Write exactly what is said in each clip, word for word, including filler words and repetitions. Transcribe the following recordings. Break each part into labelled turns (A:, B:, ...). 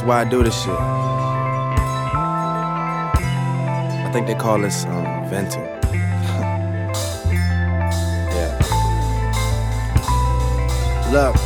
A: why I do this shit. I think they call this um, venting. Yeah. Look.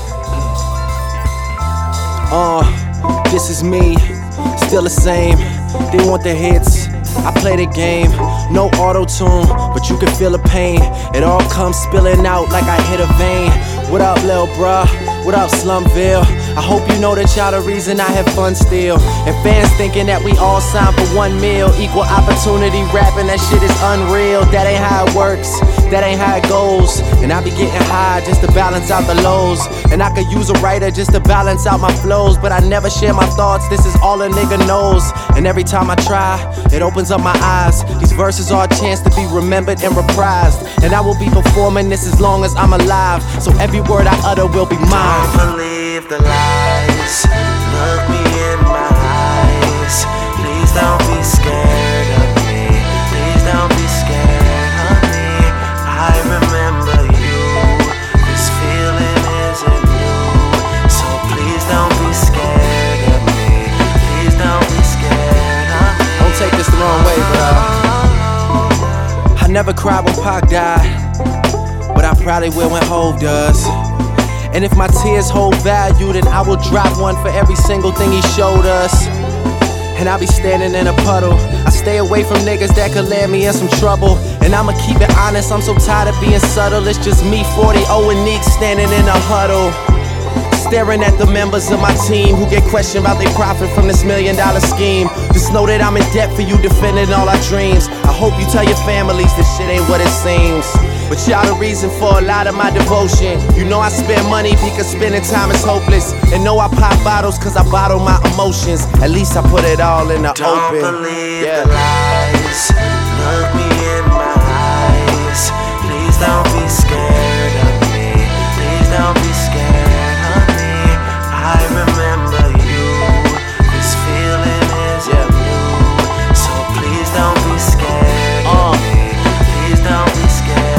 A: Uh, this is me, still the same. They want the hits, I play the game. No auto-tune, but you can feel the pain. It all comes spilling out like I hit a vein. What up, lil' bruh? What up, Slumville? I hope you know that y'all the reason I have fun still. And fans thinking that we all signed for one meal. Equal opportunity rapping, that shit is unreal. That ain't how it works, that ain't how it goes. And I be getting high just to balance out the lows. And I could use a writer just to balance out my flows. But I never share my thoughts, this is all a nigga knows. And every time I try, it opens up my eyes. These verses are a chance to be remembered and reprised. And I will be performing this as long as I'm alive. So every word I utter will be mine.
B: Don't believe the lies, look me in my eyes. Please don't be scared of me, please don't be scared of me. I remember you, this feeling isn't new. So please don't be scared of me, please don't be scared of me.
A: Don't take this the wrong way, bro. I never cried when Pac died, but I probably will when Hov does. And if my tears hold value, then I will drop one for every single thing he showed us. And I'll be standing in a puddle. I stay away from niggas that could land me in some trouble. And I'ma keep it honest, I'm so tired of being subtle. It's just me, forty, O and Neek standing in a huddle, staring at the members of my team who get questioned about their profit from this million dollar scheme. Just know that I'm in debt for you defending all our dreams. I hope you tell your families this shit ain't what it seems. But y'all the reason for a lot of my devotion. You know I spend money because spending time is hopeless. And know I pop bottles cause I bottle my emotions. At least I put it all in the
B: Don't
A: open.
B: Don't believe
A: yeah.
B: the lies, look me in my eyes. Please don't be scared of me, please don't be scared of me. I remember you, this feeling isn't new. So please don't be scared of me, please don't be scared.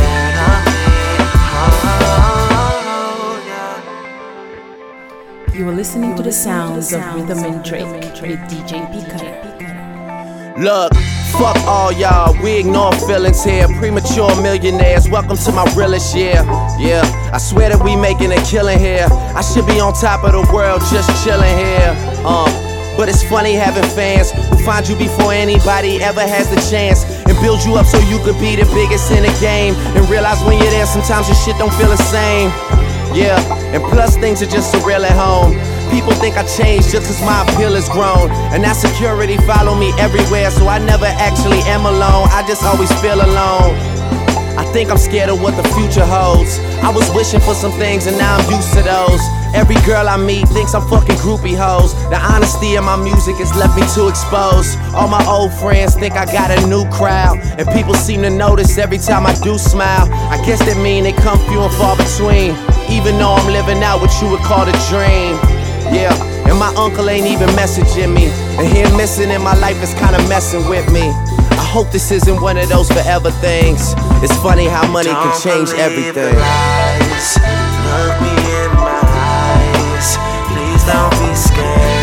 C: You are listening to the sounds of Rhythm and Drake with D J Pika.
A: Look, fuck all y'all, we ignore feelings here. Premature millionaires, welcome to my realest year. Yeah, I swear that we making a killing here. I should be on top of the world, just chilling here. Uh, but it's funny having fans who find you before anybody ever has the chance, and build you up so you could be the biggest in the game. And realize when you're there, sometimes your shit don't feel the same. Yeah, and plus things are just surreal at home. People think I changed just cause my appeal has grown. And that security follow me everywhere, so I never actually am alone, I just always feel alone. I think I'm scared of what the future holds. I was wishing for some things and now I'm used to those. Every girl I meet thinks I'm fucking groupie hoes. The honesty in my music has left me too exposed. All my old friends think I got a new crowd, and people seem to notice every time I do smile. I guess that mean they come few and far between, even though I'm living out what you would call a dream. Yeah, and my uncle ain't even messaging me, and him missing in my life is kinda messing with me. I hope this isn't one of those forever things. It's funny how money
B: Don't
A: can change
B: believe
A: everything.
B: The lies, look me in my eyes. Please don't be scared.